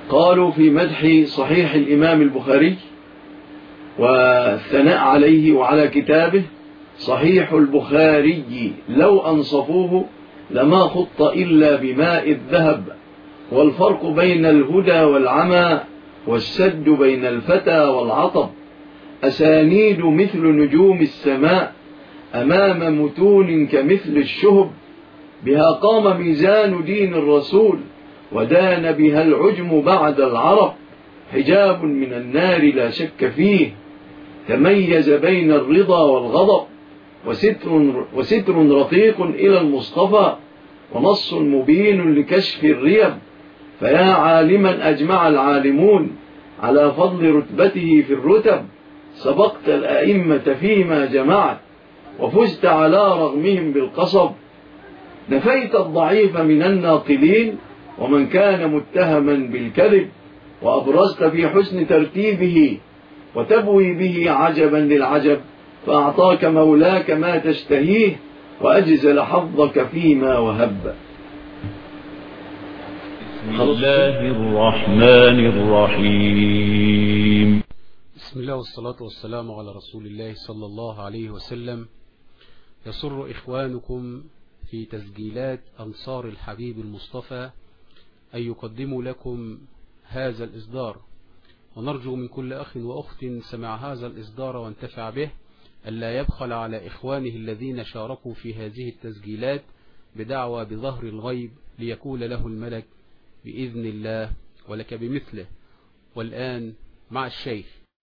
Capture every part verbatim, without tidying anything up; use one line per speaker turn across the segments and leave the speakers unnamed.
قالوا في مدح صحيح الإمام البخاري والثناء عليه وعلى كتابه: صحيح البخاري لو أنصفوه لما خط إلا بماء الذهب، والفرق بين الهدى والعمى، والسد بين الفتى والعطب، أسانيد مثل نجوم السماء أمام متون كمثل الشهب، بها قام ميزان دين الرسول ودان بها العجم بعد العرب، حجاب من النار لا شك فيه تميز بين الرضا والغضب، وستر, وستر رقيق إلى المصطفى، ونص مبين لكشف الريب، فيا عالما أجمع العالمون على فضل رتبته في الرتب، سبقت الأئمة فيما جمعت وفزت على رغمهم بالقصب، نفيت الضعيف من الناقلين ومن كان متهما بالكذب، وأبرزت في حسن ترتيبه وتبوي به عجبا للعجب، فأعطاك مولاك ما تشتهيه وأجزل حظك فيما وهب.
بسم الله الرحمن الرحيم.
بسم الله والصلاة والسلام على رسول الله صلى الله عليه وسلم. يسر إخوانكم في تسجيلات أنصار الحبيب المصطفى أن يقدموا لكم هذا الإصدار، ونرجو من كل أخ وأخت سمع هذا الإصدار وانتفع به ألا يبخل على إخوانه الذين شاركوا في هذه التسجيلات بدعوى بظهر الغيب ليكون له الملك بإذن الله ولك بمثله. والآن مع الشيخ.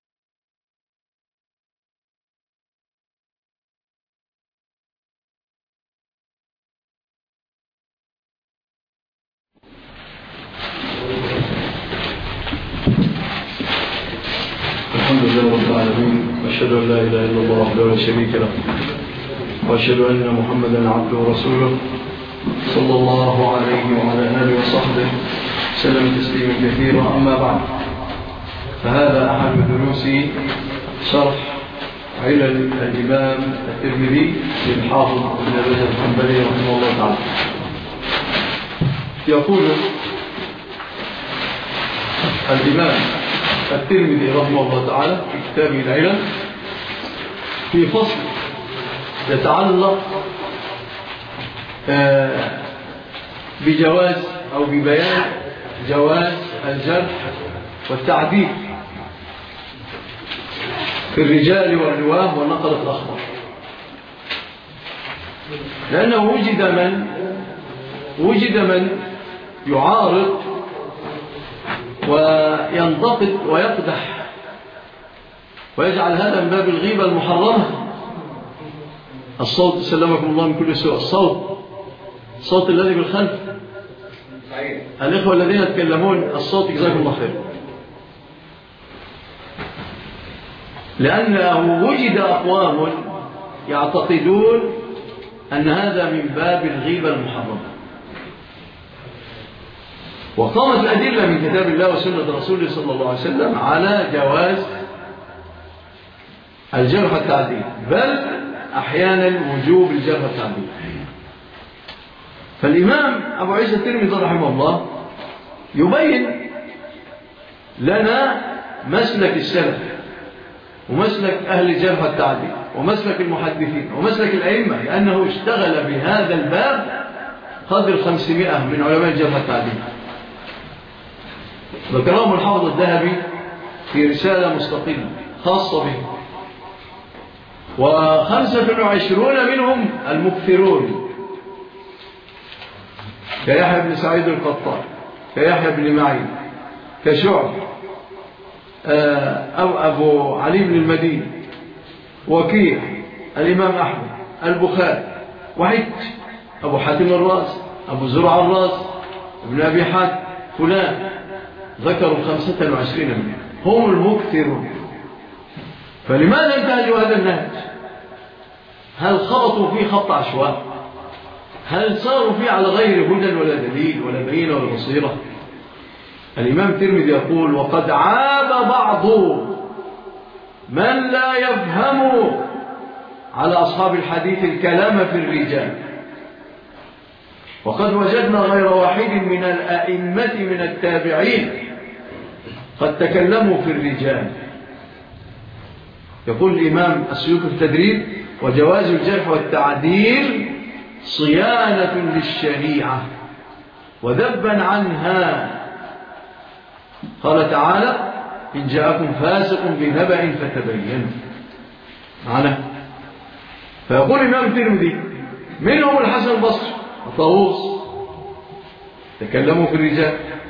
الحمد لله رب العالمين، وأشهد أن لا إله إلا الله وحده لا شريك له، وأشهد أن محمدا عبده ورسوله صلى الله عليه وعلى آله وصحبه سلم تسليما كثيرا. أما بعد، فهذا أحد دروس شرح علل الإمام الترمذي للحافظ ابن رجب الحنبلي رحمه الله تعالى. يقول الإمام الترمذي رحمه الله تعالى في كتابه العلل في فصل يتعلق بجواز أو ببيان جواز الجرح والتعديل في الرجال والرواه والنقلة الأخبار، لأنه وجد من وجد من يعارض وينتقد ويقدح ويجعل هذا من باب الغيبة المحرمة. الصوت سلمكم الله من كل سوء، الصوت الصوت الذي بالخلف، الإخوة الذين يتكلمون الصوت جزاكم الله خير، لأنه وجد أقوام يعتقدون أن هذا من باب الغيبة المحرمة، وقامت الأدلة من كتاب الله وسنة رسوله صلى الله عليه وسلم على جواز الجرح والتعديل، بل أحيانا وجوب الجرح والتعديل. فالإمام أبو عيسى الترمذي رحمه الله يبين لنا مسلك السلف ومسلك أهل الجرح والتعديل ومسلك المحدثين ومسلك الأئمة، لأنه اشتغل بهذا الباب قدر خمسمائة من علماء الجرح والتعديل. ذكرهم الحافظ الذهبي في رسالة مستقلة خاصة به، وخمسة وعشرون منهم المكثرون كيحيى بن سعيد القطان، كيحيى بن معين، كشعب، أو أبو علي بن المديني، وكيع، الإمام أحمد، البخاري، وحج، أبو حاتم الراس، أبو زرع الراس، ابن أبي حاتم، فلان، ذكروا خمسة وعشرين منهم هم المكثرون. فلماذا انتهجوا هذا النهج؟ هل خبطوا فيه خط عشواء؟ هل صاروا فيه على غير هدى ولا دليل ولا بينة ولا بصيرة؟ الإمام الترمذي يقول: وقد عاب بعض من لا يفهم على أصحاب الحديث الكلام في الرجال، وقد وجدنا غير واحد من الأئمة من التابعين قد تكلموا في الرجال. يقول الإمام السيوطي في التدريب: وجواز الجرح والتعديل صيانة للشريعة وذبا عنها. قال تعالى: إن جاءكم فاسق بنبأ فتبينوا. معنا. فيقول الإمام الترمذي: منهم الحسن البصري وطاووس تكلموا في الرجال،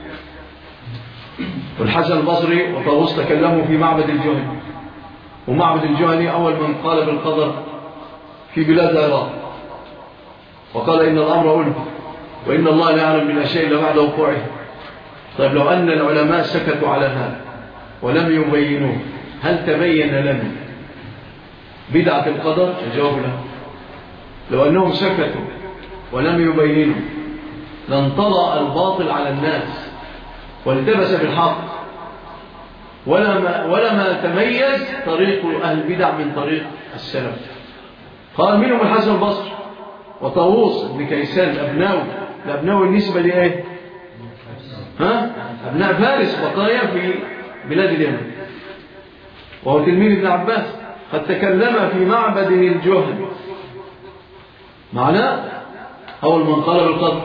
والحسن البصري وطاووس تكلموا في معبد الجهني، ومعبد الجهني أول من قال بالقدر في بلاد العراق، وقال إن الأمر ألف وإن الله لا يعلم من الشيء إلا بعد وقوعه. طيب لو أن العلماء سكتوا على هذا ولم يبينوه، هل تبين لنا بدعة القدر؟ الجواب لا. لو أنهم سكتوا ولم يبينوا لانطلع الباطل على الناس والتبس بالحق، ولما, ولما تميز طريق أهل البدع من طريق السلف. قال: منهم الحسن البصري وطاووس بن كيسان الأبناوي. الأبناوي النسبة لإيه؟ ها؟ أبناء فارس بقايا في بلاد اليمن، وهو تلميذ ابن عباس. قد تكلم في معبد الجهني، معناه أول من قال بالقدر.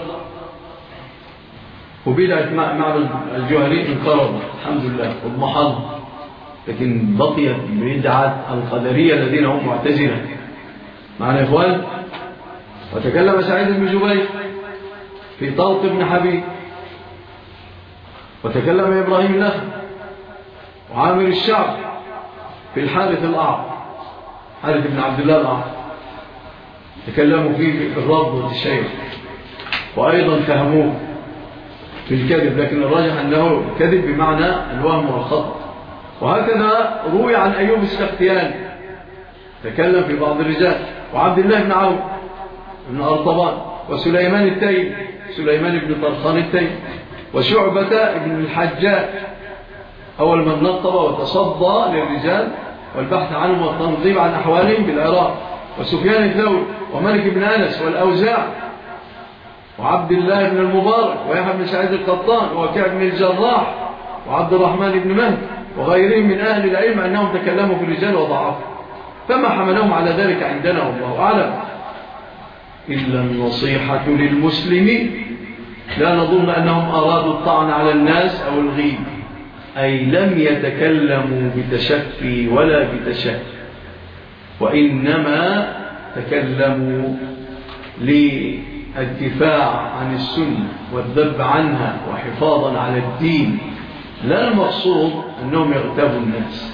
وبدعة معبد الجهني انقرض الحمد لله واضمحل، لكن بقيت بدعة القدرية الذين هم معتزلة. معنا يا إخوان. وتكلم سعيد بن جبير في طلق بن حبيب، وتكلم إبراهيم النخعي وعامر الشعب في الحارث الأعرج، حارث بن عبد الله الأعرج، تكلموا فيه في الرب والتشيع، وأيضا تهموه في الكذب، لكن الراجح أنه كذب بمعنى الوهم والخطأ. وهكذا روي عن أيوب السختياني تكلم في بعض الرجال، وعبد الله بن عون بن أرطبان، وسليمان التيمي سليمان بن طرخان التيمي، وشعبة بن الحجاج أول من نطب وتصدى للرجال والبحث عنهم والتنظيم عن أحوالهم بالعراق، وسفيان الثوري ومالك بن أنس والأوزاع وعبد الله بن المبارك ويحيى بن سعيد القطان ووكيع بن الجراح وعبد الرحمن بن مهدي وغيرهم من أهل العلم أنهم تكلموا في الرجال وضعفوا، فما حملهم على ذلك عندنا والله أعلم إلا النصيحة للمسلمين. لا نظن أنهم أرادوا الطعن على الناس أو الغيب، أي لم يتكلموا بتشفي ولا بتشهي، وإنما تكلموا للدفاع عن السنة والذب عنها وحفاظا على الدين، لا المقصود أنهم يغتابوا الناس.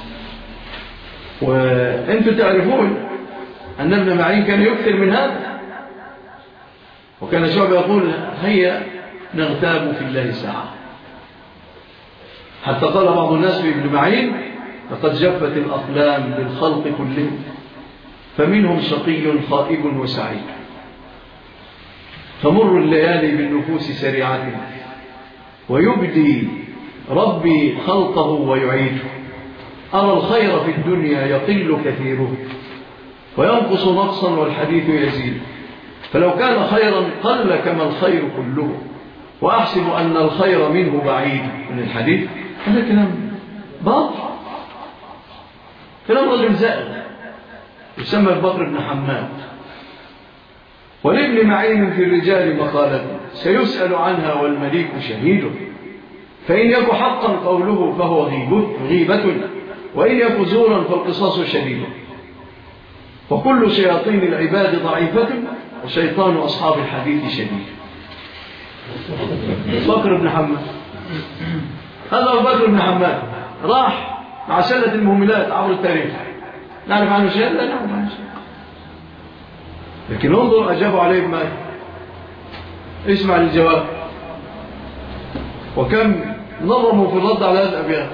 وأنتم تعرفون أن ابن معين كان يكثر من هذا، وكان شعب يقول: هيا نغتاب في الله ساعة، حتى قال بعض الناس في ابن معين: لقد جفت الأقلام بالخلق كلهم فمنهم شقي خائب وسعيد، تمر الليالي بالنفوس سريعة ويبدي ربي خلقه ويعيده، أرى الخير في الدنيا يقل كثيره وينقص نقصا والحديث يزيد، فلو كان خيرا قل كما الخير كله، وأحسب أن الخير منه بعيد من الحديث. هذا كلام باطل، كلام رجل زائد يسمى بكر بن حماد. ولابن معين في الرجال مقالة سيسأل عنها والمليك شهيده، فإن يكن حقا قوله فهو غيبة، وإن يكن زورا فالقصاص شديد، وكل شياطين العباد ضعيفة وشيطان أصحاب الحديث شديد. بكر بن حماد، هذا هو بكر بن حماد، راح مع سلة المهملات عبر التاريخ، نعرف عنه شيء؟ لا نعرف عنه شيء، لكن انظر أجابوا عليه بما اسمع للجواب، وكم نظموا في الرد على هذه الأبيات،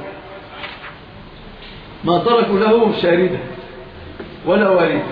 ما تركوا له شاردة ولا وارد.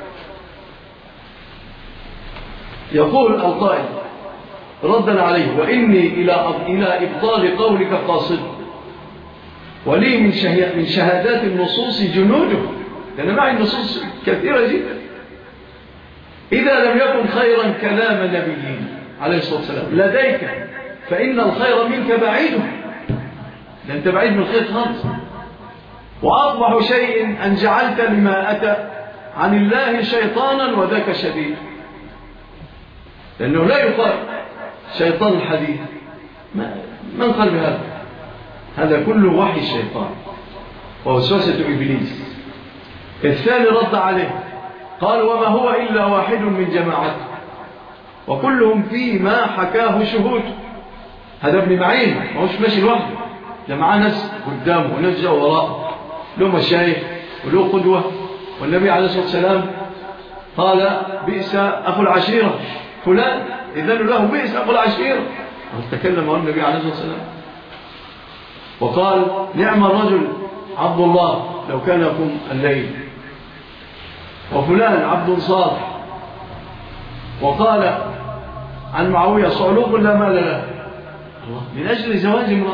يقول القائل ردا عليه: وإني إلى إلى إبطال قولك قاصد، ولي من من شهادات النصوص جنوده، لأن معي النصوص كثيرة جدا. إذا لم يكن خيرا كلام نبيين عليه الصلاة والسلام لديك فإن الخير منك بعيد، ده أنت بعيد من الخير خالص. وأقبح شيء أن جعلت لما أتى عن الله شيطانا وذاك شديد، لأنه لا يقال شيطان الحديث، من قال بهذا؟ هذا كله وحي الشيطان ووسوسة إبليس. الثاني رد عليه قال وما هو إلا واحد من جماعته وكلهم فيما حكاه شهود. هذا ابن معين ما هوش ماشي لوحده، ده معاه ناس قدامه وناس جاء وراءه، له مشايخ وله قدوة. والنبي عليه الصلاة والسلام قال بئس أخو العشيرة فلان، إذن له بئس أخو العشيرة. تكلم عن النبي عليه الصلاة والسلام وقال نعم الرجل عبد الله لو كان يقوم الليل، وفلان عبد صالح. وقال عن معاوية صعلوق لا مال له من أجل زواج امرأة،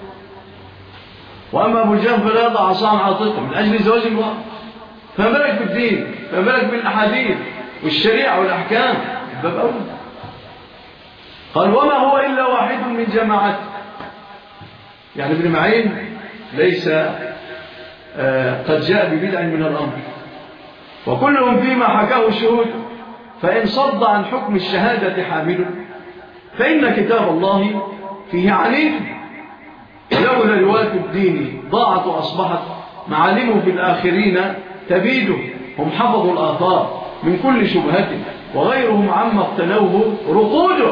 وأما أبو الجهم فلا يضع عصا عاطفة من أجل زواج امرأة. فما بالك بالدين، فما بالك بالأحاديث والشريعة والأحكام باب أول. قال وما هو إلا واحد من جماعته، يعني ابن معين ليس آه قد جاء ببدع من الأمر، وكلهم فيما حكاه الشهود. فإن صد عن حكم الشهادة حامل فإن كتاب الله فيه عنيف، ولولا رواية الدين ضاعت وأصبحت معالمه في الآخرين تبيد. هم حفظوا الآثار من كل شبهة وغيرهم عما اقتنوه رقوده،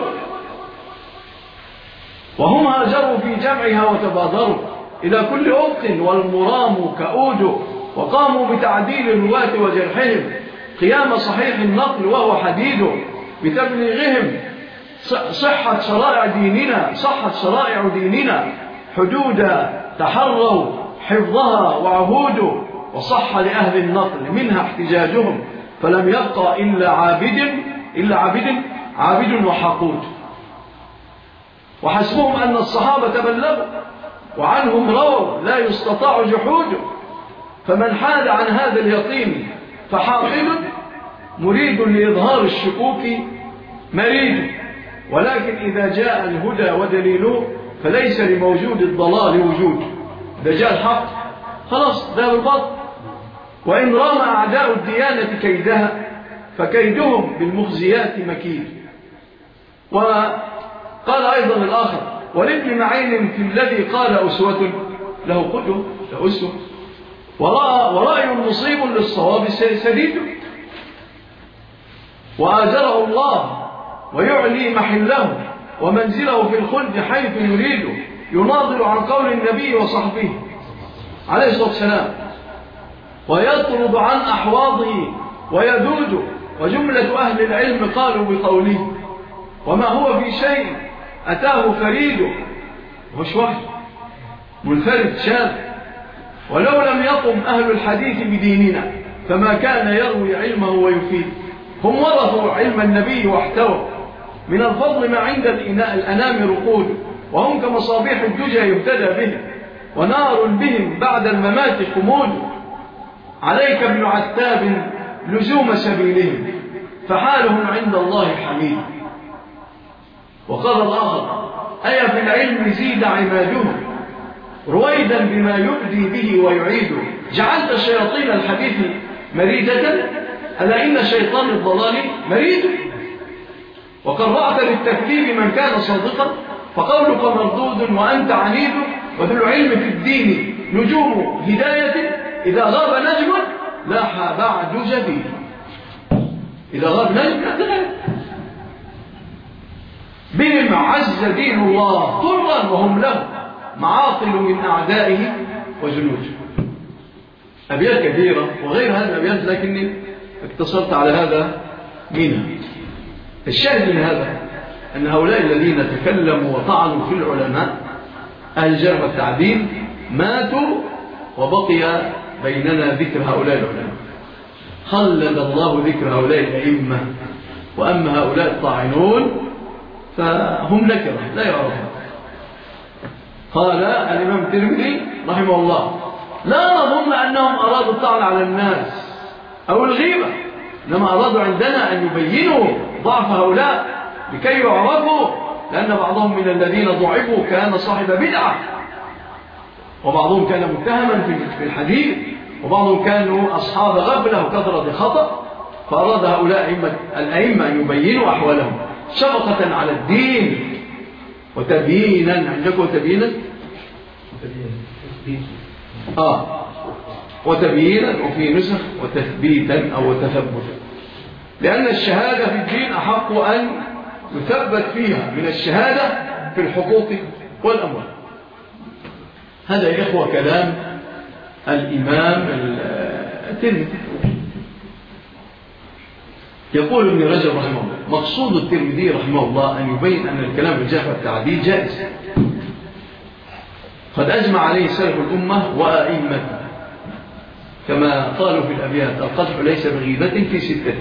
وهم هاجروا في جمعها وتبادروا إلى كل أفق والمرام كأود، وقاموا بتعديل الرواة وجرحهم قيام صحيح النقل وهو حديد، بتبليغهم صحة شرائع ديننا صحة شرائع ديننا حدودا تحروا حفظها وعهود، وصح لأهل النقل منها احتجاجهم فلم يبقى إلا عابد إلا عابد عابد وحقود. وحسبهم أن الصحابة بلغوا وعنهم رووا لا يستطاع جحوده، فمن حاد عن هذا اليقين فحاقد مريد لإظهار الشكوك مريد. ولكن إذا جاء الهدى ودليله فليس لموجود الضلال وجود، إذا جاء الحق خلاص ذهب الباطل. وإن رام أعداء الديانة كيدها فكيدهم بالمخزيات مكيد. وقال أيضا الآخر ولابن معين في الذي قال أسوة له قدوة له أسوة، ورأى ورأي مصيب للصواب سديد، وآجره الله ويعلي محله ومنزله في الخلد حيث يريد، يناظر عن قول النبي وصحبه عليه الصلاة والسلام ويطرد عن أحواضه ويدود. وجملة أهل العلم قالوا بقوله وما هو في شيء أتاه فريد، مش واحد منفرد شاذ. ولو لم يقم أهل الحديث بديننا فما كان يروي علمه ويفيد. هم ورثوا علم النبي واحتووا من الفضل ما عند الأنام رقود، وهم كمصابيح الدجى يهتدى به ونار بهم بعد الممات خمود. عليك ابن عتاب لزوم سبيلهم فحالهم عند الله حميد. وقال الآخر أي في العلم زيد عمادهم رويدا بما يبدي به ويعيد. جعلت شياطين الحديث مريدة ألا إن شيطان الضلال مريد. وقرأت للتكذيب من كان صادقا فقولك مردود وأنت عنيد. وذو العلم في الدين نجوم هداية إذا غاب نجم لاح بعد جبين. إذا غاب نجم لا بهم عز دين الله طرا وهم له معاطل من أعدائه وجنوده. أبيات كثيرة وغير هذه الأبيات لكني اقتصرت على هذا منها. الشاهد من هذا أن هؤلاء الذين تكلموا وطعنوا في العلماء أهل الجرح والتعديل ماتوا وبقي بيننا ذكر هؤلاء العلماء. خلد الله ذكر هؤلاء الأئمة، وأما هؤلاء الطاعنون فهم نكرة لا يعرفون. قال الإمام الترمذي رحمه الله لا نظن أنهم أرادوا الطعن على الناس أو الغيبة، إنما أرادوا عندنا أن يبينوا ضعف هؤلاء لكي يعرفوا، لأن بعضهم من الذين ضعفوا كان صاحب بدعة وبعضهم كان متهما في الحديث، وبعضهم كانوا أصحاب غفلة وكثرة خطأ، فأراد هؤلاء الأئمة أن يبينوا أحوالهم شفقة على الدين وتبيينا. عندكم تبيينا؟ آه وتبيينا، وفي نسخ وتثبيتا أو تثبتا، لأن الشهادة في الدين أحق أن يثبت فيها من الشهادة في الحقوق والأموال. هذا يا إخوة كلام الإمام الترمذي. يقول ابن رجب رحمه الله: مقصود الترمذي رحمه الله أن يبين أن الكلام في الجرح والتعديل جائز، قد أجمع عليه سلف الأمة وأئمتها، كما قالوا في الأبيات: القدح ليس بغيبة في ستة،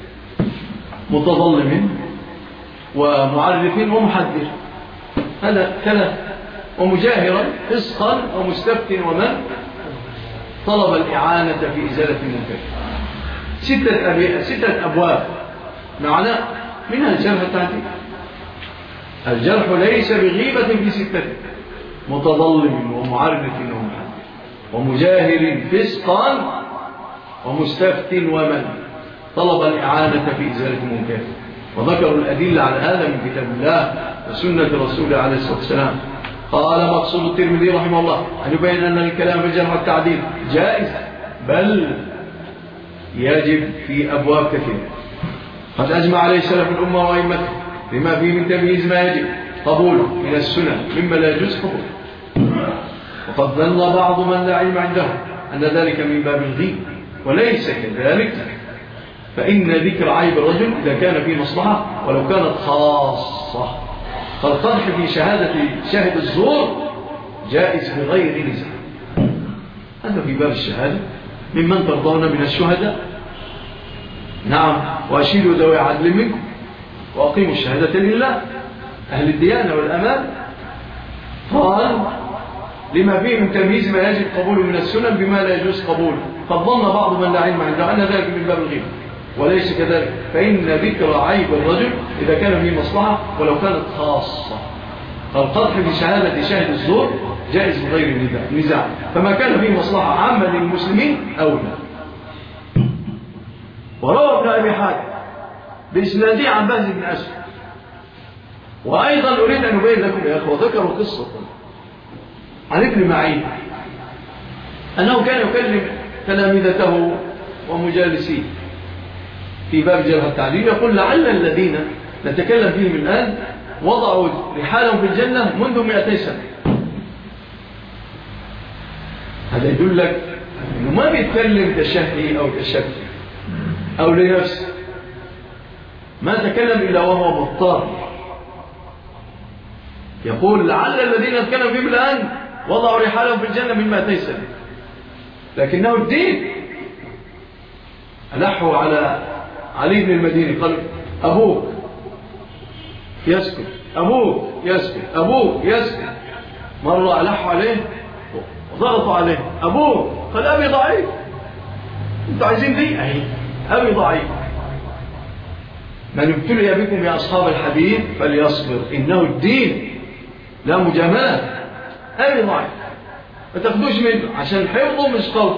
متظلم ومعرف ومحذر، هذا ثلاث، ومجاهرا فسقا ومستفتٍ ومن طلب الإعانة في إزالة المنكر. ستة, أبي... ستة أبواب معنى منها الجرح التعديل. الجرح ليس بغيبة في ستة، متظلم ومعرف ومحذر ومجاهر فسقا ومستفت ومن طلب الإعانة في إزالة المنكر. وذكروا الأدلة على هذا من كتاب الله وسنة رسوله عليه الصلاة والسلام. قال: مقصود الترمذي رحمه الله أن يبين أن الكلام في الجرح والتعديل جائز، بل يجب في أبواب كثيرة قد أجمع عليه سلف الأمة وأئمته لما فيه من تمييز ما يجب قبوله من السنة مما لا يجوز قبوله. وقد ظن بعض من لا علم عنده أن ذلك من باب الغيب، وليس كذلك، فإن ذكر عيب الرجل إذا كان فيه مصلحة ولو كانت خاصة، فالقدح في شهادة شاهد الزور جائز بغير نزاع. هذا في باب الشهادة ممن ترضون من الشهداء. نعم، وأشيلوا ذوي عدل منكم وأقيموا الشهادة لله، أهل الديانة والأمان. قال: لما فيه من تمييز ما يجب قبوله من السنن بما لا يجوز قبوله، قد ظن بعض من لا علم عنده أن ذلك من باب الغيب، وليس كذلك، فإن ذكر عيب الرجل إذا كان فيه مصلحة ولو كانت خاصة، فالقدح في شهادة شاهد الزور جائز بغير نزاع، فما كان فيه مصلحة عامة للمسلمين أولى. وروى ابن أبي حاتم بإسناده عن بهز بن أسود. وأيضا أريد أن أبين لكم يا أخوة، ذكروا قصة عن ابن معين أنه كان يكلم تلامذته ومجالسيه في باب جرح التعديل، يقول: لعل الذين نتكلم فيهم الآن وضعوا رحالهم في الجنة منذ مئتي سنة. هذا يدل لك أنه ما بيتكلم تشهي أو تشكي أو لنفسه، ما تكلم إلا وهو مضطر. يقول: لعل الذين نتكلم فيهم الآن وضعوا رحالهم في الجنة من مئتي سنة، لكنه الدين. ألحوا على علي بن المديني، قال: أبوك يسكت، أبوك يسكت، أبوك يسكت. مرة ألحوا عليه وضغطوا عليه: أبوك. قال: أبي ضعيف. أنتوا عايزين دي؟ أهي أبي ضعيف. من ابتلي بكم يا أصحاب الحديث فليصبر، إنه الدين لا مجاملة. أبي ضعيف، ما تاخدوش منه عشان حفظه مش قوي.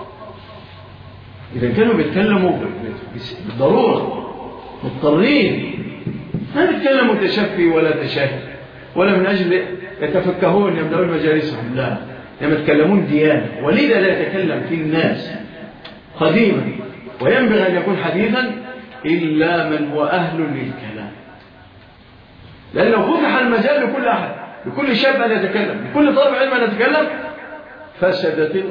إذا كانوا بيتكلموا بالضرورة مضطرين، ما بيتكلموا تشفي ولا تشاهي ولا من أجل يتفكهون يمدعون مجالسهم، لا، لما يتكلمون ديانة. ولذا لا يتكلم في الناس قديما وينبغي أن يكون حديثا إلا من هو أهل للكلام، لأنه فتح المجال لكل أحد، لكل شاب أن يتكلم، لكل طالب علم أن يتكلم، فسدت الأرض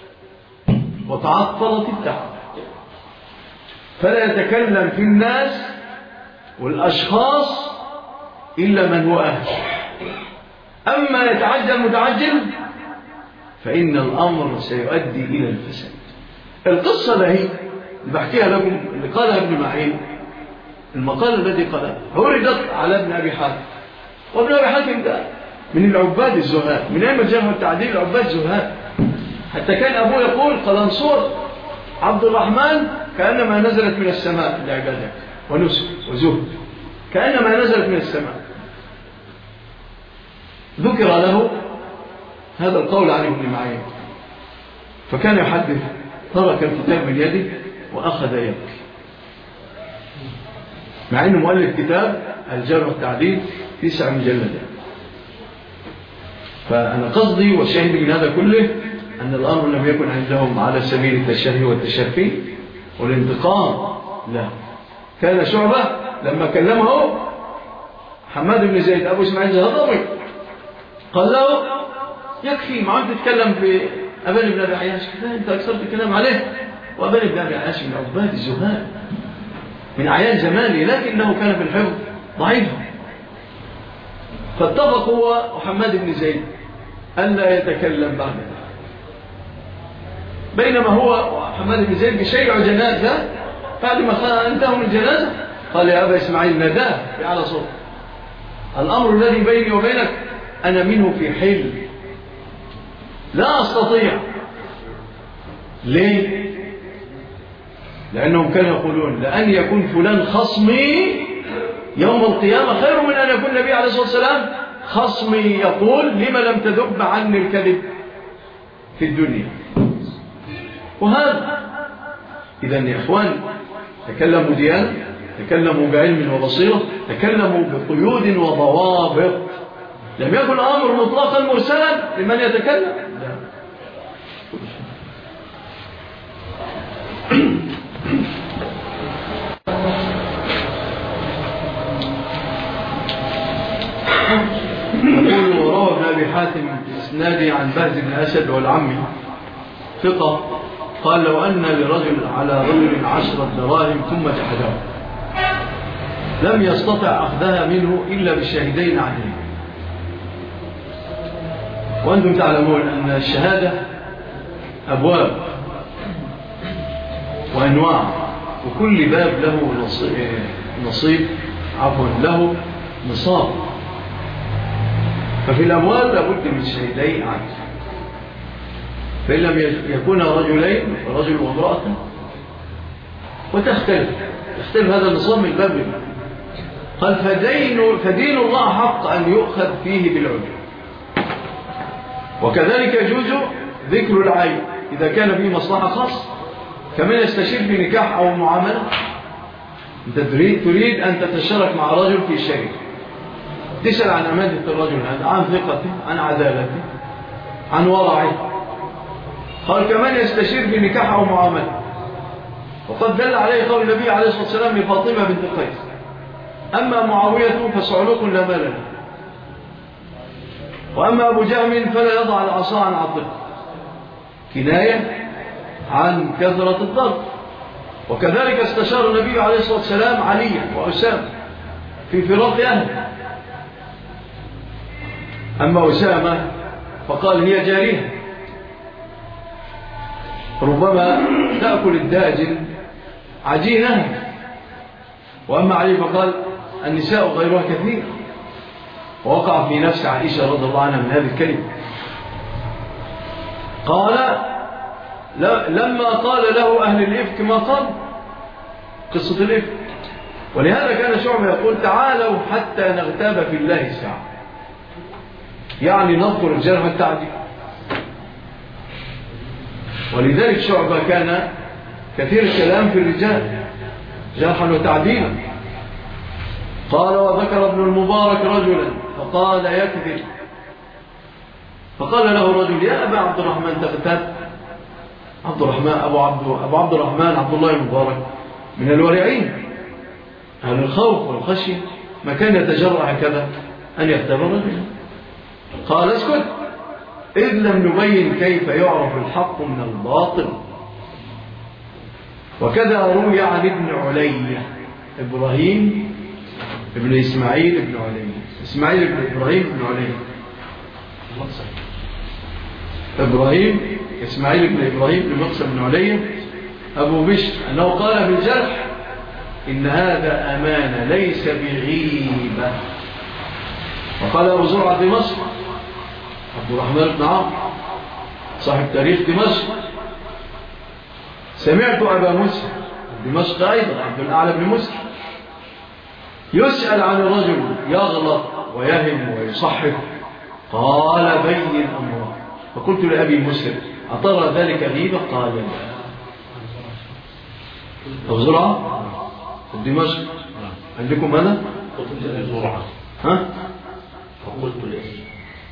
وتعطلت الدعوة. فلا يتكلم في الناس والأشخاص إلا من هو أهل. أما يتعجل متعجل فإن الأمر سيؤدي إلى الفساد. القصة لهي اللي بحكيها لكم اللي قالها ابن معين، المقال الذي قالها عرضت على ابن أبي حاتم، وابن أبي حاتم ده من العباد الزهاد، من أيام الجرح والتعديل العباد زهاد، حتى كان أبوه يقول: قلنصور عبد الرحمن كأنما نزلت من السماء لعبادك ونسك وزهد، كأنما نزلت من السماء. ذكر له هذا القول عن ابن معين. فكان يحدث، ترك الكتاب من يده وأخذ يبكي، مع أنه مؤلف كتاب الجرح والتعديل تسع مجلدات. فأنا قصدي والشاهد من هذا كله أن الأمر لم يكن عندهم على سبيل التشهي والتشفي والانتقام، لا. كان شعبة لما كلمه حماد بن زيد أبو إسماعيل الهضمي قال له يكفي، ما عم تتكلم في أبان بن أبي عياش كذا، أنت أكثرت الكلام عليه. وأبان بن أبي عياش من عباد الزهاد من أعيان زمانه، لكنه كان في الحفظ ضعيفا. فاتفق هو وحماد بن زيد ألا يتكلم بعد ذلك. بينما هو وحماد بن زيد بشيع جنازة، بعد ما انتهوا من الجنازة قال يا أبا إسماعيل نداه على صوت، الأمر الذي بيني وبينك أنا منه في حل، لا أستطيع. ليه؟ لأنهم كانوا يقولون لأن يكون فلان خصمي يوم القيامة خير من أن يكون النبي عليه الصلاة والسلام خصمي يقول لما لم تذب عني الكذب في الدنيا. وهذا إذن يا إخوان تكلموا ديانة، تكلموا بعلم وبصيرة، تكلموا بقيود وضوابط. لم يكن الأمر مطلقا مرسلا لمن يتكلم، لا. يقول وروى ابن أبي حاتم بإسناده عن بهز بن أسد والعمي ثقة قال لو أن لرجل على رجل عشرة دراهم ثم جحده لم يستطع أخذها منه إلا بالشاهدين عدلين. وأنتم تعلمون أن الشهادة أبواب وأنواع، وكل باب له نصيب عفوا له نصاب. ففي الأموال لابد من شهيدين عدل، فإن لم يكون رجلين رجل وامرأة وتختلف يختلف هذا النصاب من باب الله. قال فدين, فدين الله حق أن يؤخذ فيه بالعدل. وكذلك يجوز ذكر العين إذا كان فيه مصلحة خاصة، كمن يستشير في نكاح أو معاملة. أنت تريد, تريد أن تتشارك مع رجل في شيء، تسأل عن أمانة الرجل هذا، عن ثقته، عن عدالته، عن ورعه. قال كمان يستشير في نكاح أو معاملة. وقد دل عليه قول النبي عليه الصلاة والسلام لفاطمة بنت قيس أما معاوية فصعلوك لا مال له، وأما أبو جهم فلا يضع العصا عن عطله، كناية عن كثرة الضرب. وكذلك استشار النبي عليه الصلاة والسلام عليا وأسامة في فراق أهله. أما أسامة فقال هي جارية ربما تأكل الداجن عجينها، وأما علي فقال النساء غيرها كثير. ووقع في نفس عائشة رضي الله عنها من هذه الكلمة. قال لما قال له أهل الإفك ما قال قصة الإفك. ولهذا كان شعبة يقول تعالوا حتى نغتاب في الله ساعة، يعني نذكر الجرح والتعديل. ولذلك شعبة كان كثير الكلام في الرجال جرحا وتعديلا. قال وذكر ابن المبارك رجلا فقال يكذب، فقال له رجل يا أبا عبد الرحمن تغتاب. عبد الرحمن أبو عبد, أبو عبد الرحمن عبد الله المبارك من الورعين أهل الخوف والخشية، ما كان يتجرع هكذا أن يغتاب رجلا. قال اسكت إذ لم نبين كيف يعرف الحق من الباطل. وكذا روي عن ابن علية إبراهيم ابن إسماعيل ابن علية إسماعيل ابن إبراهيم ابن علية إبراهيم إسماعيل ابن إبراهيم ابن مقصد بن علية أبو بشر أنه قال في الجرح إن هذا أمانة ليس بغيبة. وقال أبو زرعة دمشق عبد الرحمن بن عمرو صاحب تاريخ دمشق سمعت أبا مسلم دمشق أيضا عبد الأعلى بن مسلم يسأل عن الرجل يغلط ويهم ويصحف قال بين أمره فقلت لأبي مسلم أطر ذلك غيبة؟ قال لا. أبو زرعة الدمشق عندكم هذا؟
قلت لأبي زرعة
ها؟
فقلت لأبي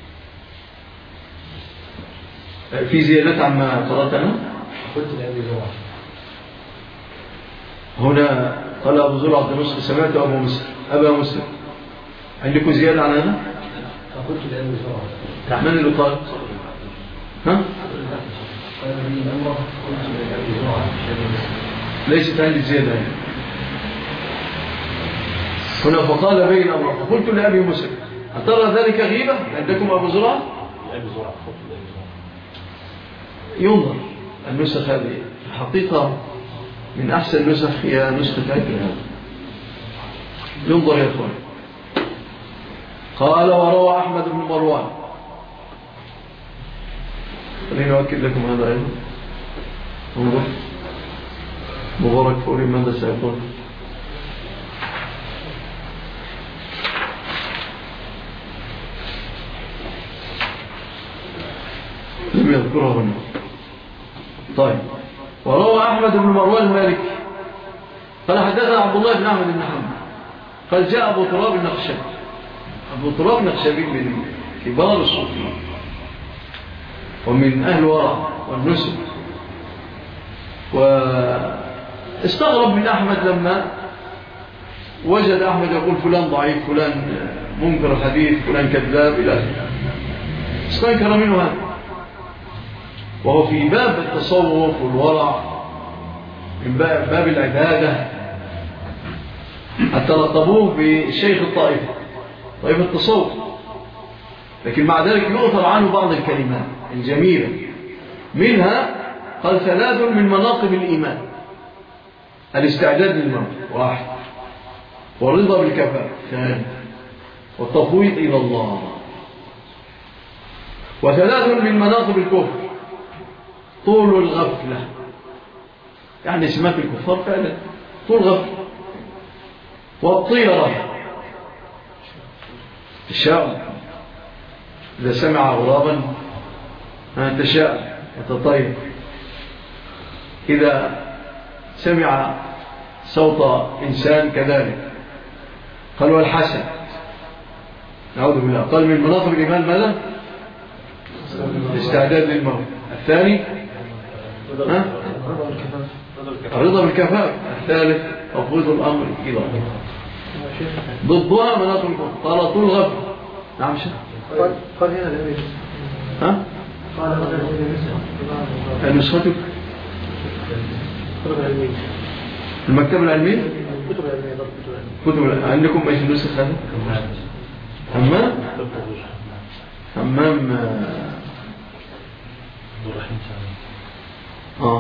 في زيادات عما قرأتنا؟
قلت لأبي زرعة.
هنا قال أبو زرعة الدمشق سمعت أبو مسلم أبا مسلم. عندكم زيادة عن هذا؟
فقلت لأبي زرعة.
من اللي قال؟ ها؟ ليست عندي زيادة هنا. هنا فقال بين أمر فقلت لأبي مسلم أترى ذلك غيبة؟ عندكم أبو زرعة؟
لأبي زرعة. قلت لأبي زرعة.
ينظر النسخ هذه الحقيقة من أحسن النسخ هي نسخة أكل هذا. ينظر يا أخوان. قال وروى أحمد بن مروان. خليني أؤكد لكم هذا أيضا. انظر مبارك فوري ماذا سيقول. لم يذكره هنا. طيب وروى أحمد بن مروان المالكي قال حدثنا عبد الله بن أحمد بن حنبل قال جاء أبو تراب النخشبي. أبو تراب النخشبي من كبار الصوفيين ومن أهل ورع والنسب، واستغرب من أحمد لما وجد أحمد يقول فلان ضعيف فلان منكر الحديث فلان كذاب إلى آخره. استنكر منه هذا وهو في باب التصوف والورع من باب العبادة حتى لقبوه بشيخ الطائفة طائفة التصوف، لكن مع ذلك يؤثر عنه بعض الكلمات الجميلة منها قال ثلاث من مناقب الإيمان: الاستعداد للموت واحد، والرضا بالكفاءة ثاني، والتفويض إلى الله. وثلاث من مناقب الكفر: طول الغفلة، يعني سمات الكفار فعلا طول غفلة، والطيرة تشاؤم، إذا سمع غرابا تشاؤم وتطير، إذا سمع صوت إنسان كذلك. قال والحسد، نعوذ بالله. قال من مناطق الإيمان ماذا؟ الاستعداد للموت. الثاني ها؟ الرضا بالكفاءة. الثالث تفويض الأمر إلى الله. ضدها مناطق الكفر. قال طول غفل. نعم شيخ.
قال هنا الأمير
ها؟
قال هذا
النسختك المكتب العلمي
كتب العلمية
كتب العلمية. عندكم ايش النسخ هذا؟ همام همام اه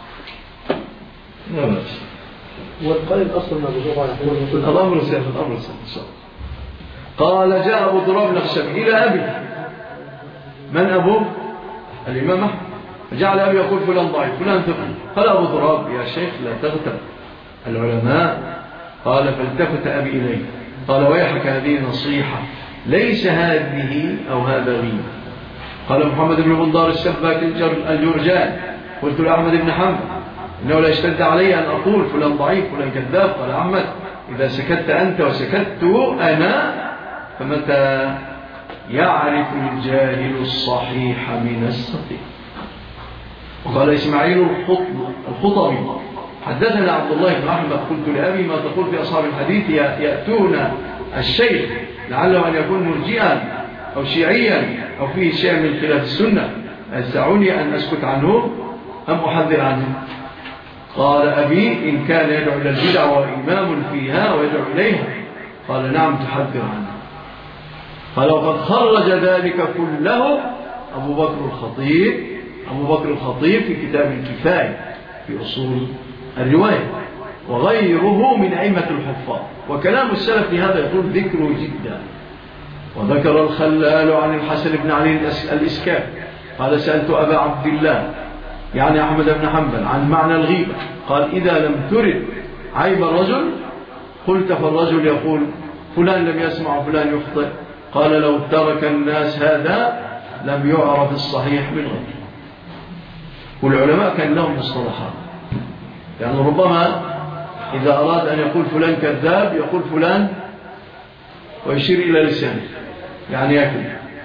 لا بأس.
والقائل أصلا أبو زرعة يقول
الأمر سيف الأمر سيف إن شاء الله. قال جاء أبو تراب النخشبي إلى أبي. من أبوه؟ الإمام أحمد. فجعل أبي يقول فلان ضعيف فلان ثقل. قال أبو تراب يا شيخ لا تغتب العلماء. قال فالتفت أبي إليه قال ويحك هذه نصيحة ليس هذه أو هذا غيب. قال محمد بن بندار السباك الجرجان قلت لأحمد بن حنبل إنه لا يشتد علي أن أقول فلان ضعيف فلان كذاب. قال أحمد إذا سكت أنت وسكت أنا فمتى يعرف الجاهل الصحيح من السقيم. وقال إسماعيل الخطبي حدثنا عبد الله بن أحمد قلت لأبي ما تقول في أصحاب الحديث يأتون الشيخ لعله أن يكون مرجئا أو شيعيا أو فيه شيء من خلاف السنة أسعني أن أسكت عنه أم أحذر عنه؟ قال أبي إن كان يدعو إلى البدع وإمام فيها ويدعو إليها قال نعم تحذر عنه. قال وقد خرج ذلك كله أبو بكر الخطيب أبو بكر الخطيب في كتاب الكفاية في أصول الرواية وغيره من أئمة الحفاظ. وكلام السلف لهذا يطول ذكره جدا. وذكر الخلال عن الحسن بن علي الإسكاف قال سألت أبا عبد الله يعني أحمد بن حنبل عن معنى الغيبة قال إذا لم ترد عيب الرجل قلت فالرجل يقول فلان لم يسمع فلان يخطئ. قال لو ترك الناس هذا لم يعرف الصحيح من غيره. والعلماء كان لهم مصطلحات، يعني ربما إذا أراد أن يقول فلان كذاب يقول فلان ويشير إلى لسانه، يعني يكذب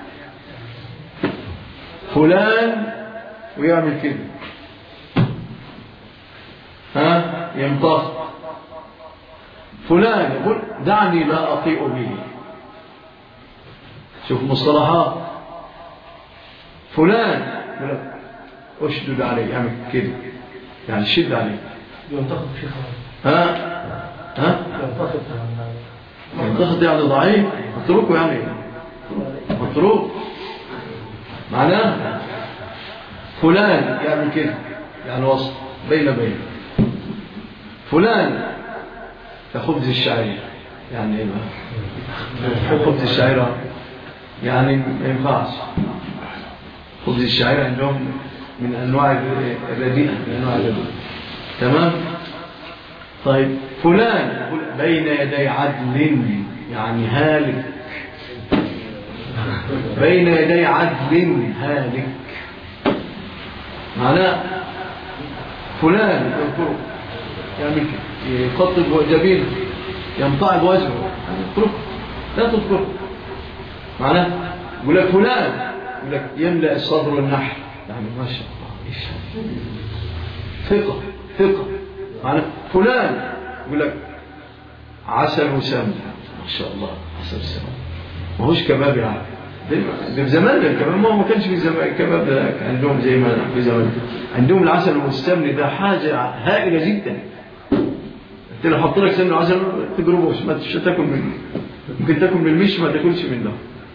فلان ويعمل كده، ها يمطخ فلان يقول دعني لا أطيء به. شوف مصطلحات. فلان أشدد عليه يعمل كده، يعني شد عليه
ينتقد شيخ.
ها ها
ينتقد
ينتقد يعني ضعيف، اتركه يعني اتركه معناه. فلان يعمل كده يعني وسط بين بين. فلان كخبز الشعير، يعني ايه بقى خبز الشعير؟ يعني ما ينفعش. خبز الشعير عندهم من انواع الرديئه، من انواع الرديئه. تمام. طيب فلان بين يدي عدل، يعني هالك. بين يدي عدل هالك معناه فلان ينطرق يعمل كده، يقطب جبينه، يمطعب وجهه، اتركه لا تذكره. معناه يقول لك فلان يقول لك يملأ الصدر والنحر، يعني ما شاء الله ثقة ثقة. معناه فلان يقول لك عسل وسمن، ما شاء الله عسل وسمن، ما هوش كباب يعني. ده في زماننا الكباب ما ما كانش في زمان الكباب ده عندهم زي ما في زمان. عندهم العسل والسمن ده حاجة هائلة جدا. انت لو حط لك سمن وعسل تجربوش ما تاكل منه، ممكن تاكل من المش ما تاكلش منه.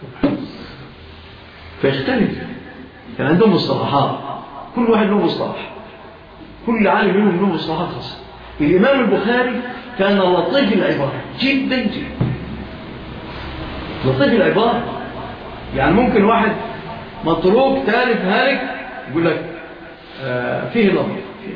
فيختلف. كان عندهم مصطلحات، كل واحد له مصطلح، كل عالم منهم له مصطلحات خاصة. الإمام البخاري كان لطيف العبارة جدا جدا، لطيف العبارة. يعني ممكن واحد متروك تالف هالك يقول لك آه فيه نظر،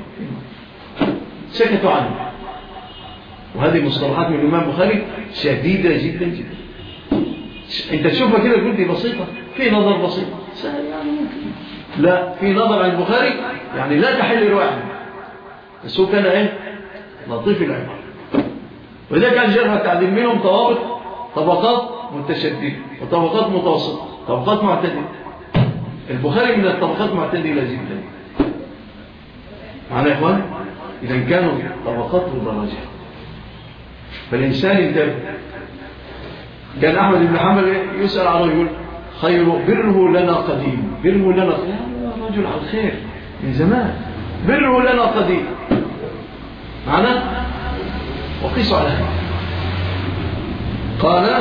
سكتوا عنه. وهذه مصطلحات من الإمام البخاري شديدة جدا جدا. انت تشوفها كده تقول دي بسيطة، في نظر بسيط سهل يعني ممكن. لا، في نظر عن البخاري يعني لا تحل رواية، بس هو كان ايه لطيف العبارة. وإذا كان جرها تعديل منهم طوابق، طبقات متشددة وطبقات متوسطة، طبقات معتدلة. البخاري من الطبقات معتدلة جدا. معنا يا إخوان؟ إذا كانوا طبقات ودرجات، فالإنسان انتبه. كان أحمد بن حنبل يسأل عن رجل خير بره لنا قديم، بره لنا قديم، رجل على الخير من زمان، بره لنا قديم. معنا؟ وقيسوا على هذا. قال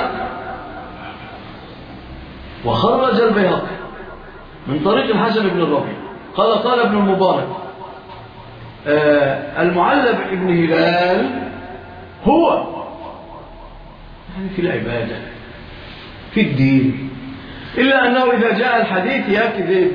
وخرج البيهقي من طريق الحسن بن الربيع قال قال ابن المبارك آه المعلب ابن هلال هو يعني في العبادة في الدين، إلا أنه إذا جاء الحديث يكذب،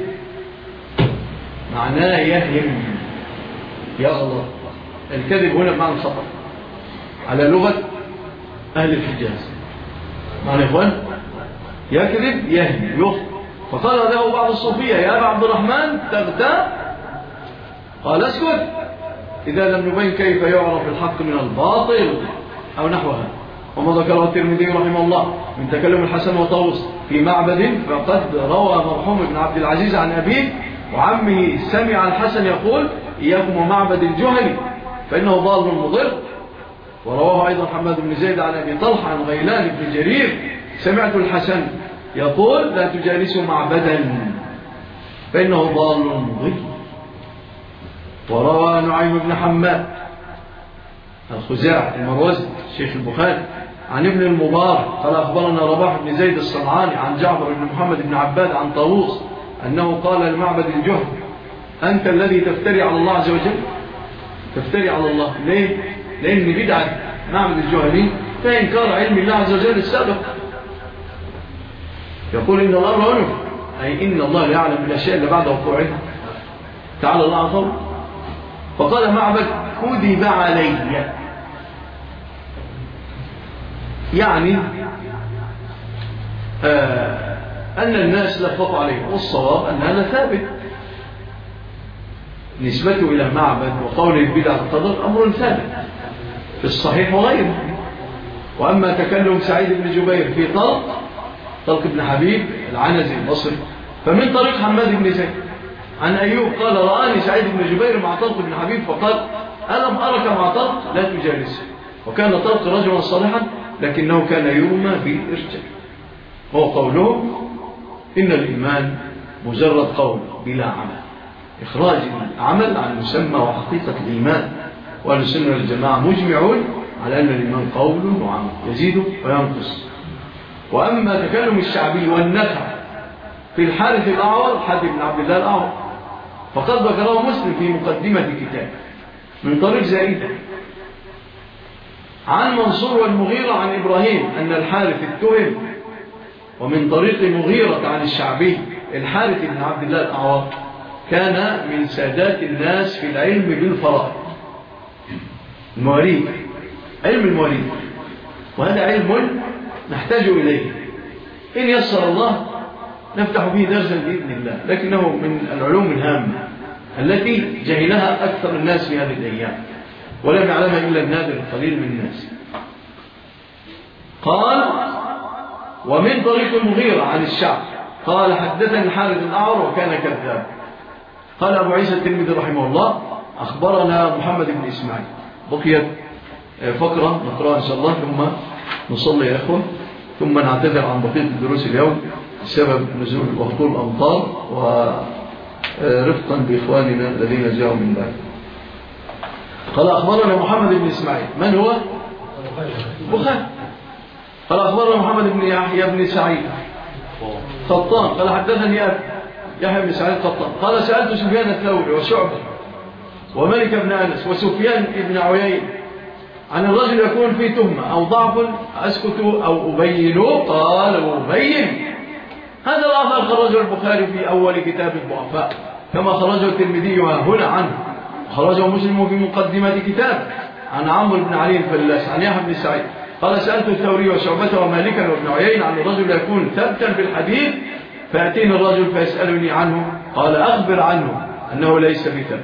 معناه يهم يغلط. الكذب هنا بمعنى الخطأ على لغة أهل الحجاز. معنى يا إخوان يكذب يهم يخطئ. فقال له بعض الصوفية يا أبا عبد الرحمن تغتاب؟ قال اسكت إذا لم نبين كيف يعرف الحق من الباطل أو نحوها. وما ذكره الترمذي رحمه الله من تكلم الحسن وطاووس في معبد، فقد روى مرحوم ابن عبد العزيز عن أبيه وعمه سمع الحسن يقول إياكم ومعبد الجهني فإنه ضال مضر. ورواه أيضا حماد بن زيد عن أبي طلحة عن غيلان بن جرير سمعت الحسن يقول لا تجالسوا معبدا فإنه ضال مضر. وروى نعيم بن حماد الخزاعي المروزي شيخ البخاري عن ابن المبارك قال أخبرنا رباح بن زيد الصنعاني عن جعفر بن محمد بن عباد عن طاووس أنه قال المعبد الجهني أنت الذي تفتري على الله عز وجل. تفتري على الله ليه؟ لأن بدعة معبد الجهني فإنكار علم الله عز وجل السابق. يقول إن الأمر أنف، أي إن الله يعلم الأشياء اللي بعد وقوعها تعالى الله عز وجل. فقال معبد كذب علي، يعني آه أن الناس لفظوا عليه، والصواب أن هذا ثابت. نسبته إلى معبد وقول البدع القدر أمر ثابت في الصحيح وغيره. وأما تكلم سعيد بن جبير في طلق طلق بن حبيب العنزي البصري فمن طريق حماد بن زيد عن أيوب قال رآني سعيد بن جبير مع طلق بن حبيب فقال ألم أرك مع طلق لا تجالسه. وكان طلق رجلا صالحا لكنه كان يرمى بالإرجاء. هو قوله إن الإيمان مجرد قول بلا عمل، إخراج العمل عن مسمى وحقيقة الإيمان. وأهل السنة والجماعة مجمعون على أن الإيمان قول وعمل يزيد وينقص. وأما تكلم الشعبي والنخع في الحارث الأعور حاتم بن عبد الله الأعور فقد ذكره مسلم في مقدمة كتابه من طريق زائدة عن منصور والمغيرة عن إبراهيم أن الحارث اتهم، ومن طريق مغيرة عن الشعبي الحارث بن عبد الله الأعور كان من سادات الناس في العلم بالفرائض المواريث، علم المواريث، وهذا علم نحتاج إليه إن يسر الله نفتح به درسا بإذن الله، لكنه من العلوم الهامة التي جهلها أكثر الناس في هذه الأيام ولم يعلمها إلا النادر القليل من الناس. قال ومن طريق المغيرة عن الشعب قال حدثني الحارث الأعور وكان كذاب. قال أبو عيسى الترمذي رحمه الله أخبرنا محمد بن إسماعيل. بقيت فقرة نقرأها إن شاء الله ثم نصلي يا إخوة ثم نعتذر عن بقية الدروس اليوم بسبب نزول وهطول الأمطار ورفقا بإخواننا الذين جاءوا من بعد. قال أخبرنا محمد بن إسماعيل. من هو؟ بخاري. قال أخبرنا محمد بن يحيى بن سعيد قطان قال حدثني أبي يحيى بن سعيد قطان قال سألت سفيان الثوري وشعبة ومالك بن أنس وسفيان بن عيين عن الرجل يكون فيه تهمة أو ضعف أسكت أو أبين. قال أبين. هذا الأثر خرجه البخاري في أول كتاب الضعفاء كما خرجه الترمذي هنا عنه، خرجه مسلم في مقدمة كتاب عن عمرو بن علي الفلاس عن يحيى بن سعيد قال سألت الثوري وشعبة ومالكا وابن عيين عن الرجل يكون ثبتا في الحديث فيأتيني الرجل فيسألني عنه قال أخبر عنه أنه ليس بثبت.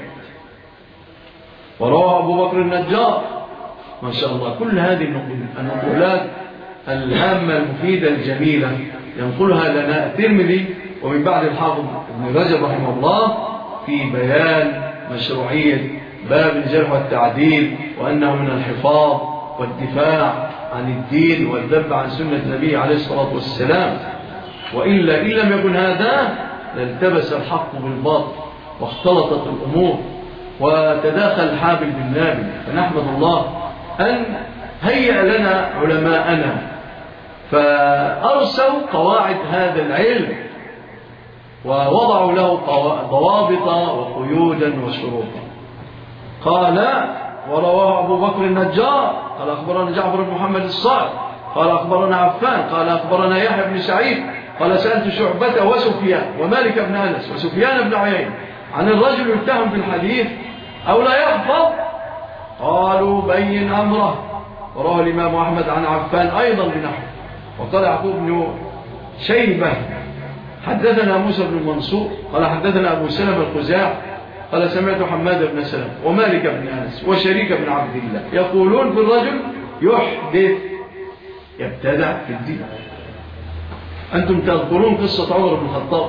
وروى أبو بكر النجار. ما شاء الله كل هذه النقولات الهامة المفيدة الجميلة ينقلها لنا الترمذي ومن بعد الحافظ ابن رجب رحمه الله في بيان مشروعية باب الجرح والتعديل وأنه من الحفاظ والدفاع عن الدين والذب عن سنة النبي عليه الصلاة والسلام. وإلا إن لم يكن هذا لالتبس الحق بالباطل واختلطت الأمور وتداخل الحابل بالنابل. فنحمد الله أن هيأ لنا علماءنا فأرسوا قواعد هذا العلم ووضعوا له ضوابط وقيودا وشروطا. قال ورواه أبو بكر النجار قال أخبرنا جعفر بن محمد الصالح قال أخبرنا عفان قال أخبرنا يحيى بن سعيد قال سألت شعبة وسفيان ومالك بن أنس وسفيان بن عيين عن الرجل يتهم في الحديث أو لا يحفظ قالوا بين أمره. ورواه الإمام أحمد عن عفان أيضا بنحو. وقال يعقوب بن شيبة حدثنا موسى بن منصور قال حدثنا أبو سلمة الخزاع قال سمعت حماد بن سلمة ومالك بن أنس وشريك بن عبد الله يقولون في الرجل يحدث يبتدع في الدين. أنتم تذكرون قصة عمر بن الخطاب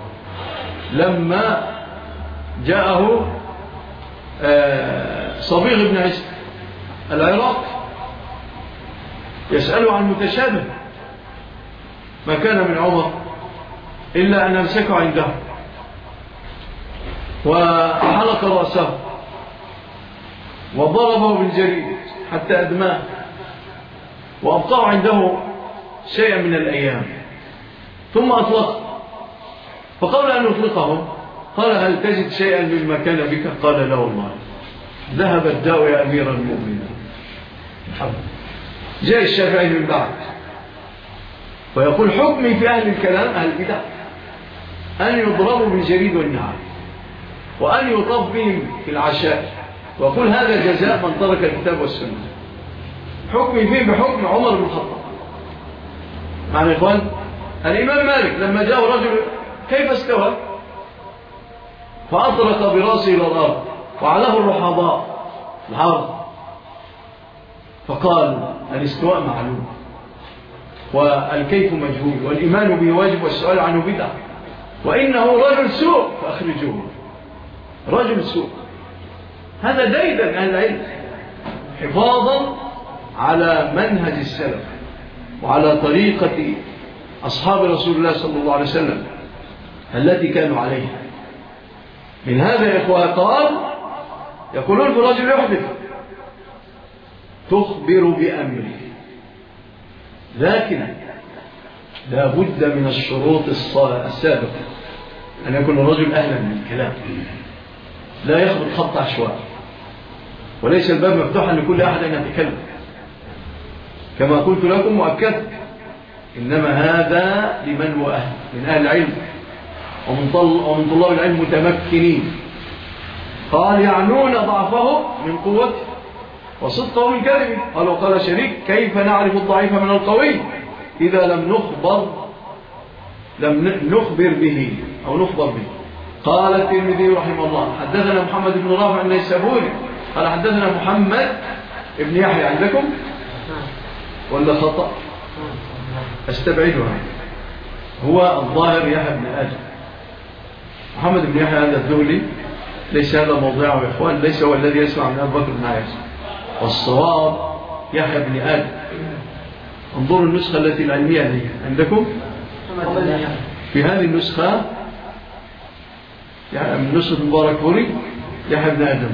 لما جاءه صبيغ بن عيسى العراق يسأله عن متشابه ما كان من عمر إلا أن أمسكه عنده وحلق رأسه وضربه بالجريد حتى أدماه وأبقاه عنده شيئا من الأيام ثم أطلق. فقبل أن يطلقه قال هل تجد شيئا مما كان بك؟ قال لا والله ذهب الداء يا أمير المؤمنين. جاء الشافعي من بعد ويقول حكمي في أهل الكلام أهل البدع أن يضربوا بالجريد والنعال وأن يطاف بهم في العشاء ويقول هذا جزاء من ترك الكتاب والسنة. حكمي فيه بحكم عمر بن الخطاب. معنى إخوان الإمام مالك لما جاء رجل كيف استوى فأطرق برأسه إلى الأرض وعلاه الرحضاء العرض فقال الاستواء معلوم والكيف مجهول والإيمان به واجب والسؤال عنه بدعة وإنه رجل سوء فأخرجوه رجل سوء. هذا ديدا أهل العلم حفاظا على منهج السلف وعلى طريقة أصحاب رسول الله صلى الله عليه وسلم التي كانوا عليها. من هذا يا إخوة قال يقولون في رجل يحدث تخبر بأمره، لكن لا بد من الشروط السابقة أن يكون الرجل أهلا من الكلام، لا يخبط خط عشوائي، وليس الباب مفتوحا لكل أحد أن يتكلم كما قلت لكم مؤكد، إنما هذا لمن هو أهل من أهل العلم ومن طلاب العلم متمكنين. قال يعنون ضعفه من قوته وصدقه من كذبه. قال وقال شريك كيف نعرف الضعيف من القوي إذا لم نخبر لم نخبر به أو نخبر به. قال الترمذي رحمه الله حدثنا محمد بن رافع النيسابوري قال حدثنا محمد ابن يحيى عندكم ولا خطأ استبعدها هو الظاهر يحيى بن آدم. محمد بن يحيى هذا الذهلي ليس هذا موضعه يا إخوان، ليس هو الذي يسمع من أبو بكر بن عياش، والصواب يحيى بن آدم. انظروا النسخة التي العلمية هي عندكم في هذه النسخة يعني من نسخة مبارك فوري يحيى بن آدم.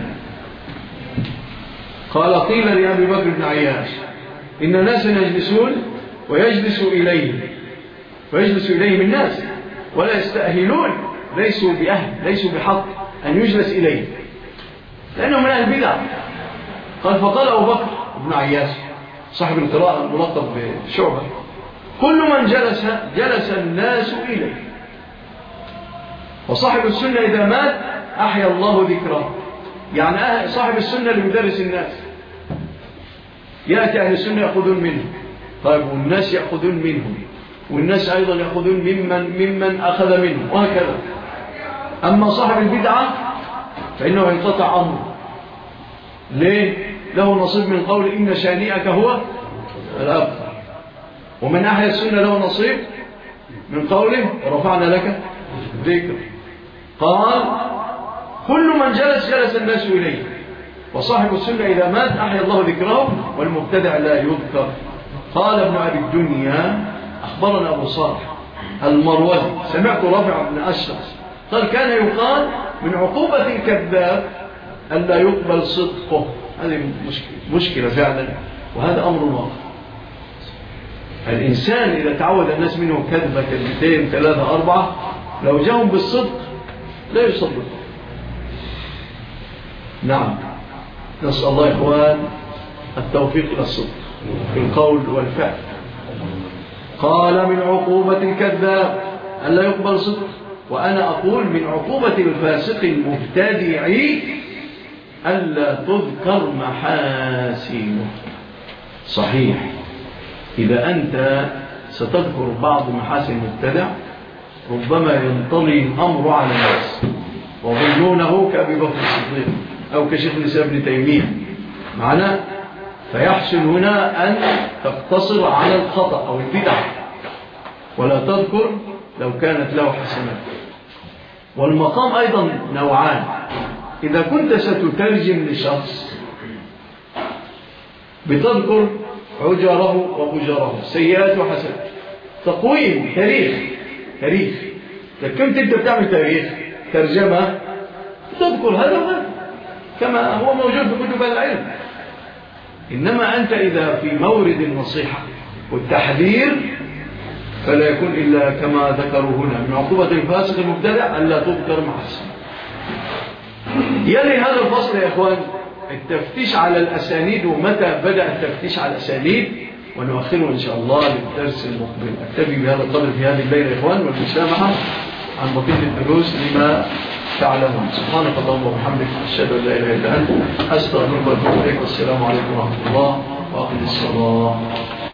قال قيل لأبي بكر بن عياش إن ناسا يجلسون ويجلس إليه ويجلس إليهم الناس ولا يستأهلون، ليسوا بأهل ليسوا بحق أن يجلس إليه لأنه من أهل البدع. قال فقال أبو بكر بن عياش صاحب القراءة الملقب بشعبة كل من جلس جلس الناس إليه، وصاحب السنة إذا مات أحيا الله ذكره. يعني صاحب السنة اللي يدرس الناس يأتي أهل السنة يأخذون منه، طيب والناس يأخذون منه والناس أيضا يأخذون ممن, ممن أخذ منه وهكذا. أما صاحب البدعة فإنه ينقطع أمره. ليه؟ له نصيب من قول إن شانئك هو الأبتر، ومن أحيا السنة له نصيب من قوله ورفعنا لك ذكر. قال كل من جلس جلس الناس إليه، وصاحب السنة إذا مات أحيا الله ذكره والمبتدع لا يذكر. قال ابن أبي الدنيا أخبرنا أبو صالح المروزي سمعت رافع بن أشرس قال كان يقال من عقوبة الكذاب أن لا يقبل صدقه. هذه مشكلة, مشكلة فعلا، وهذا أمر واقع. الإنسان إذا تعود الناس منه كذبة كذبتين ثلاثة أربعة لو جاءهم بالصدق لا يصدق. نعم، نسأل الله إخوان التوفيق إلى الصدق في القول والفعل. قال من عقوبة الكذاب أن لا يقبل صدق، وأنا أقول من عقوبة الفاسق المبتدع ألا تذكر محاسنه. صحيح، إذا أنت ستذكر بعض محاسن المبتدع ربما ينطلي الأمر على الناس وظنونه كأبي بكر الصديق أو كشيخ الإسلام ابن تيمية معنا، فيحسن هنا أن تقتصر على الخطأ أو البدع ولا تذكر لو كانت له حسنات. والمقام أيضا نوعان. إذا كنت ستترجم لشخص بتذكر عجره وفجره سيئات وحسنات، تقويم تاريخ تاريخ إذا كنت أنت بتعمل تاريخ ترجمة تذكر هذا كما هو موجود في كتب العلم. إنما أنت إذا في مورد النصيحة والتحذير فلا يكون إلا كما ذكروا هنا من عقوبة الفاسق المبتدع ألا تذكر محاسن. يلي هذا الفصل يا إخوان التفتيش على الأسانيد، ومتى بدأ التفتيش على الأسانيد ونؤخره إن شاء الله للدرس المقبل. أكتفي بهذا القدر في هذه الليلة يا إخوان، والمسامحة عن بقية الدروس لما تعلمون. سبحانك اللهم وبحمدك أشهد أن لا إله إلا أنت أستغفرك وأتوب إليك، والسلام عليكم ورحمة الله وأقم الصلاة.